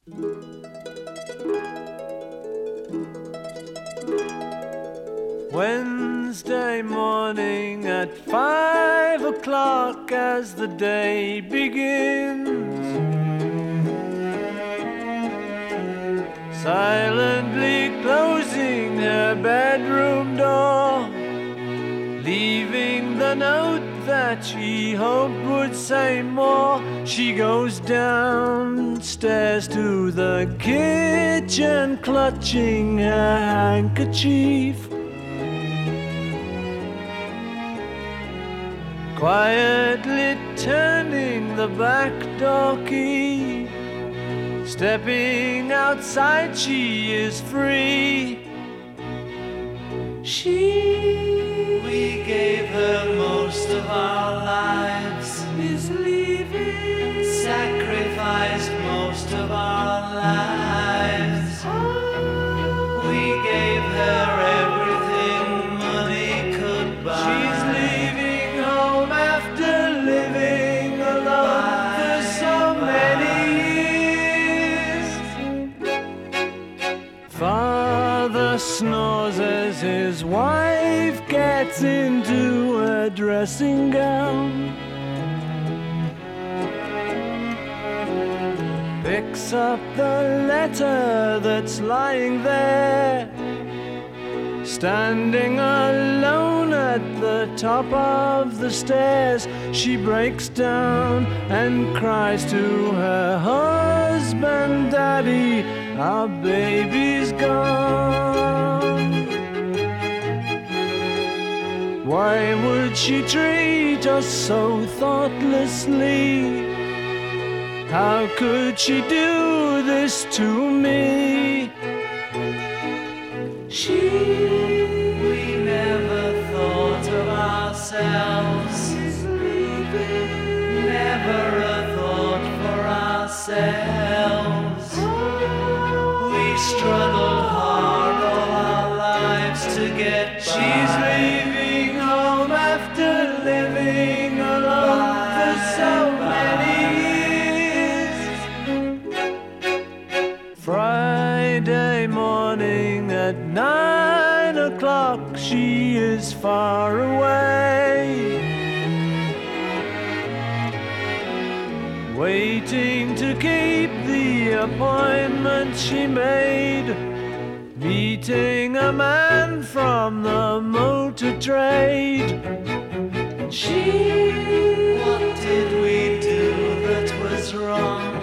Wednesday morning at 5 o'clock as the day begins, silently closing her bedroom door, leaving the note that she hoped would say more. She goes downstairs to the kitchen, clutching her handkerchief, quietly turning the back door key. Stepping outside, she is free. We gave her most of our lives, is leaving, sacrificed most of our lives. We gave her everything money could buy. She's leaving home after living alone for so many years. Father snores as his wife gets into a dressing gown, picks up the letter that's lying there. Standing alone at the top of the stairs, she breaks down and cries to her husband, "Daddy, our baby's gone." Why would she treat us so thoughtlessly? How could she do this to me? We never thought of ourselves, never a thought for ourselves. We struggled hard all our lives to get by. She's leaving home after living alone for so many years. Friday morning at 9 o'clock, she is far away, waiting to keep the appointment she made, meeting a man from the motor trade. What did we do that was wrong?